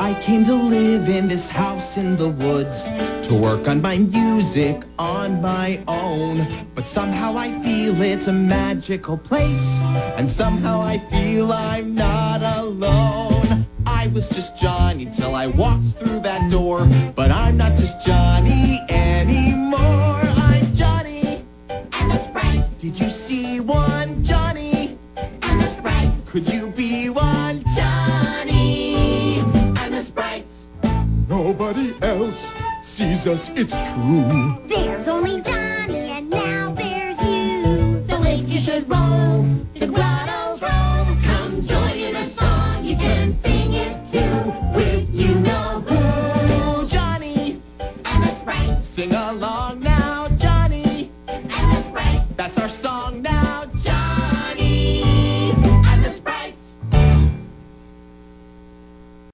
I came to live in this house in the woods, to work on my music on my own. But somehow I feel it's a magical place, and somehow I feel I'm not alone. I was just Johnny till I walked through that door, but I'm not just Johnny anymore. I'm Johnny and the Sprites. Did you see one Johnny And the Sprites. Could you be one Johnny and the Sprites. Nobody else sees us, it's true. There's only Johnny